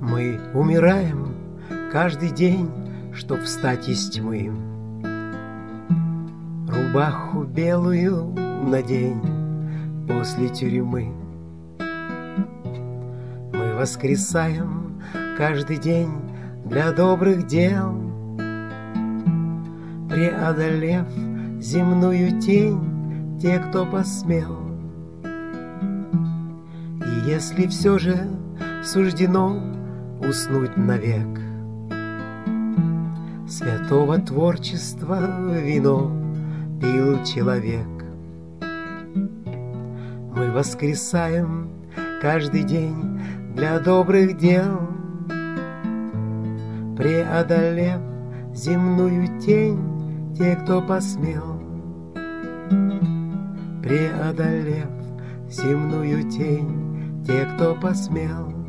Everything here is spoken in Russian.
Мы умираем каждый день, чтоб встать из тьмы. Рубаху белую надень после тюрьмы. Мы воскресаем каждый день для добрых дел, преодолев земную тень, те, кто посмел. И если все же суждено уснуть навек, святого творчества вино пил человек. Мы воскресаем каждый день для добрых дел, преодолев земную тень, те, кто посмел. Преодолев земную тень, те, кто посмел.